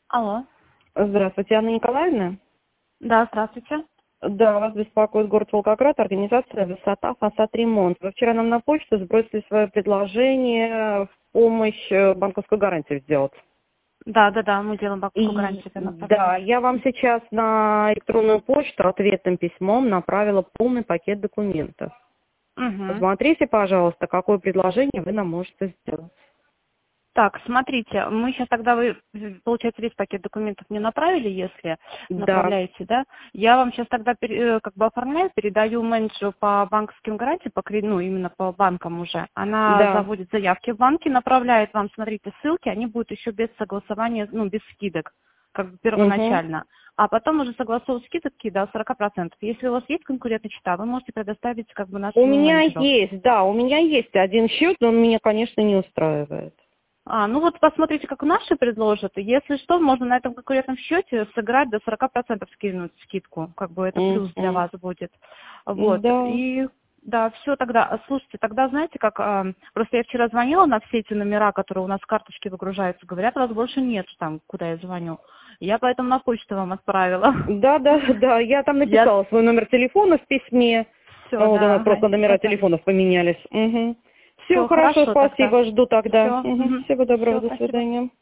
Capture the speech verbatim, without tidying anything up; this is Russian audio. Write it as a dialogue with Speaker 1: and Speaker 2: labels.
Speaker 1: Алло.
Speaker 2: Здравствуйте, Анна Николаевна.
Speaker 1: Да, здравствуйте.
Speaker 2: Да, вас беспокоит город Волгоград, организация «Высота, фасад, ремонт». Вы вчера нам на почту сбросили свое предложение в помощь э, банковскую гарантию сделать.
Speaker 1: Да, да, да, мы делаем банковскую
Speaker 2: И
Speaker 1: гарантию, верно,
Speaker 2: да, я вам сейчас на электронную почту ответным письмом направила полный пакет документов.
Speaker 1: Угу.
Speaker 2: Посмотрите, пожалуйста, какое предложение вы нам можете сделать.
Speaker 1: Так, смотрите, мы сейчас тогда, вы, получается, весь пакет документов мне направили, если
Speaker 2: Да.
Speaker 1: направляете, да? Я вам сейчас тогда пере- э, как бы оформляю, передаю менеджеру по банковским гарантиям, по, кре- ну, именно по банкам уже. Она
Speaker 2: Да.
Speaker 1: заводит заявки в банки, направляет вам, смотрите, ссылки, они будут еще без согласования, ну, без скидок, как бы
Speaker 2: Угу.
Speaker 1: первоначально. А потом уже согласовывать скидки до сорок процентов. Если у вас есть конкурентный счета, вы можете предоставить как бы
Speaker 2: У
Speaker 1: нашему
Speaker 2: меня
Speaker 1: менеджеру.
Speaker 2: есть, да, у меня есть один счет, но он меня, конечно, не устраивает.
Speaker 1: А, ну вот посмотрите, как наши предложат. И если что, можно на этом конкурентном счете сыграть до сорока процентов скинуть скидку. Как бы это плюс для
Speaker 2: Мгм.
Speaker 1: вас будет. Вот.
Speaker 2: Да.
Speaker 1: И да, все тогда. А, слушайте, тогда знаете, как а, просто я вчера звонила на все эти номера, которые у нас в карточке выгружаются. Говорят, вас больше нет там, куда я звоню. Я поэтому на почту вам отправила.
Speaker 2: Да, да, да, я там
Speaker 1: Я
Speaker 2: написала свой номер телефона в письме.
Speaker 1: все,
Speaker 2: Ну, вот у нас
Speaker 1: да, ага,
Speaker 2: просто номера
Speaker 1: это
Speaker 2: телефонов поменялись. Угу. Все,
Speaker 1: все
Speaker 2: хорошо,
Speaker 1: хорошо тогда.
Speaker 2: спасибо, жду тогда.
Speaker 1: Все,
Speaker 2: Угу. Всего доброго,
Speaker 1: все,
Speaker 2: до
Speaker 1: спасибо.
Speaker 2: свидания.